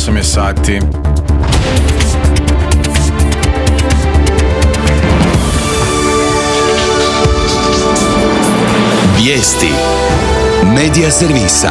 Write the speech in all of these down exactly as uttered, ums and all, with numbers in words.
osam je sati. Vijesti Medija servisa.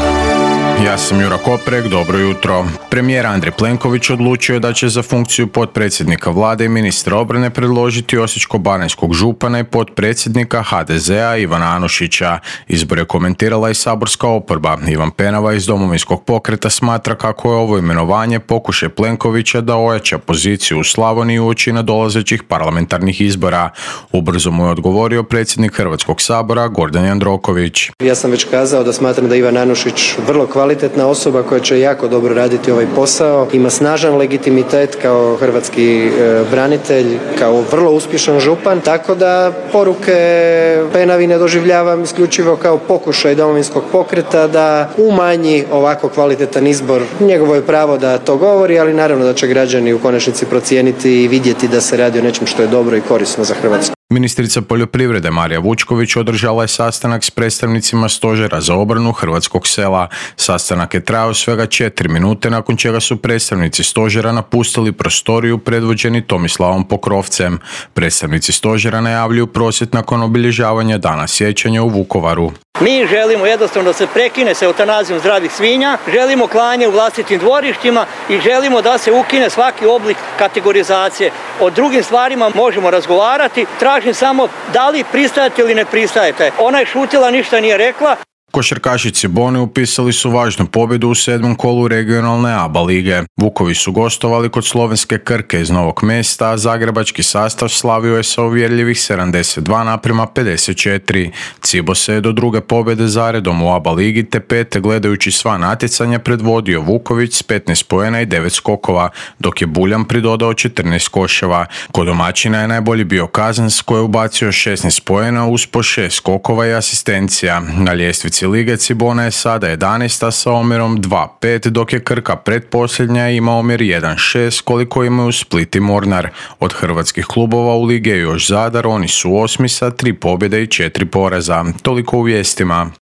Ja sam Jura Koprek, dobro jutro. Premijer Andrej Plenković odlučio je da će za funkciju potpredsjednika vlade i ministra obrane predložiti osječko-baranjskog župana i potpredsjednika ha de zea Ivana Anušića. Izbor je komentirala i saborska oporba. Ivan Penava iz Domovinskog pokreta smatra kako je ovo imenovanje pokušaj Plenkovića da ojača poziciju u Slavoniji uoči nadolazećih parlamentarnih izbora. Ubrzo mu je odgovorio predsjednik Hrvatskog sabora Gordan Jandroković. Ja sam već kazao da smatram da Ivan Anušić vrlo kvalitetna osoba koja će jako dobro raditi ovaj posao, ima snažan legitimitet kao hrvatski e, branitelj, kao vrlo uspješan župan, tako da poruke Penavi ne doživljavam isključivo kao pokušaj Domovinskog pokreta da umanji ovako kvalitetan izbor. Njegovo je pravo da to govori, ali naravno da će građani u konačnici procijeniti i vidjeti da se radi o nečem što je dobro i korisno za Hrvatsku. Ministrica poljoprivrede Marija Vučković održala je sastanak s predstavnicima Stožera za obranu hrvatskog sela. Sastanak je trajao svega četiri minute, nakon čega su predstavnici Stožera napustili prostoriju predvođeni Tomislavom Pokrovcem. Predstavnici Stožera najavljuju prosvjed nakon obilježavanja Dana sjećanja u Vukovaru. Mi želimo jednostavno da se prekine sa eutanazijom zdravih svinja, želimo klanje u vlastitim dvorištima i želimo da se ukine svaki oblik kategorizacije. O drugim stvarima možemo razgovarati, tražim samo da li pristajete ili ne pristajete. Ona je šutila, ništa nije rekla. Košarkaši Cibone upisali su važnu pobjedu u sedmom kolu regionalne A B A lige. Vukovi su gostovali kod slovenske Krke iz Novog Mesta, a zagrebački sastav slavio je sa uvjerljivih sedamdeset dva naprema pedeset četiri. Cibo se je do druge pobjede zaredom u A B A ligi te pete gledajući sva natjecanja predvodio Vuković s petnaest poena i devet skokova, dok je Buljan pridodao četrnaest koševa. Kod domaćina je najbolji bio Kazans koji je ubacio šesnaest poena uz po šest skokova i asistencija. Na ljestvici lige Cibona je sada jedanaesta sa omjerom dva pet, dok je Krka pretposljednja i ima omjer jedan šest koliko imaju Split i Mornar. Od hrvatskih klubova u lige je još Zadar, oni su osmi sa tri pobjede i četiri poraza. Toliko u vijestima.